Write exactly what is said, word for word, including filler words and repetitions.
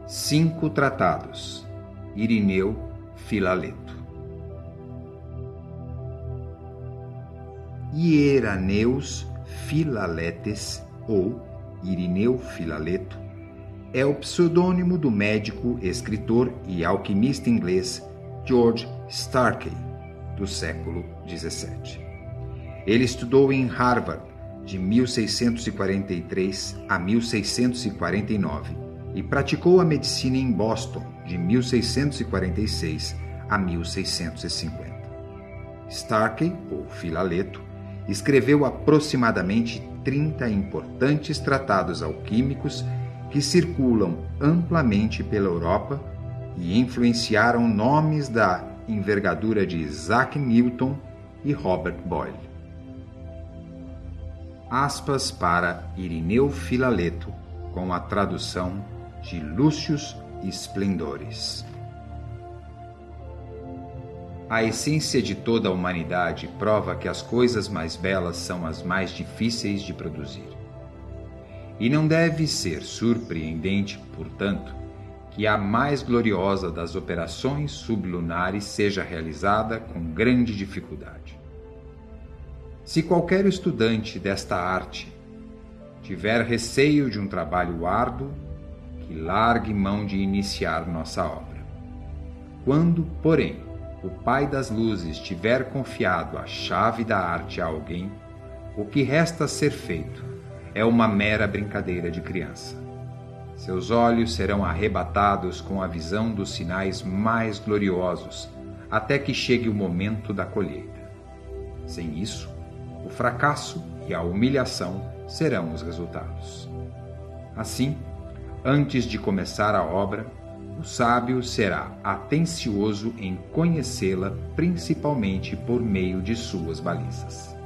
Cinco tratados. Irineu Filaleto. Hieraneus Filaletes, ou Irineu Filaleto, é o pseudônimo do médico, escritor e alquimista inglês George Starkey, do século dezessete. Ele estudou em Harvard de mil seiscentos e quarenta e três a mil seiscentos e quarenta e nove e praticou a medicina em Boston de mil seiscentos e quarenta e seis a mil seiscentos e cinquenta. Starkey, ou Filaleto, escreveu aproximadamente trinta importantes tratados alquímicos que circulam amplamente pela Europa e influenciaram nomes da envergadura de Isaac Newton e Robert Boyle. Aspas para Irineu Filaleto, com a tradução de Lúcius Splendores. A essência de toda a humanidade prova que as coisas mais belas são as mais difíceis de produzir. E não deve ser surpreendente, portanto, que a mais gloriosa das operações sublunares seja realizada com grande dificuldade. Se qualquer estudante desta arte tiver receio de um trabalho árduo, que largue mão de iniciar nossa obra. Quando, porém, o Pai das Luzes tiver confiado a chave da arte a alguém, o que resta a ser feito é uma mera brincadeira de criança. Seus olhos serão arrebatados com a visão dos sinais mais gloriosos, até que chegue o momento da colheita. Sem isso, o fracasso e a humilhação serão os resultados. Assim, antes de começar a obra, o sábio será atencioso em conhecê-la, principalmente por meio de suas balizas.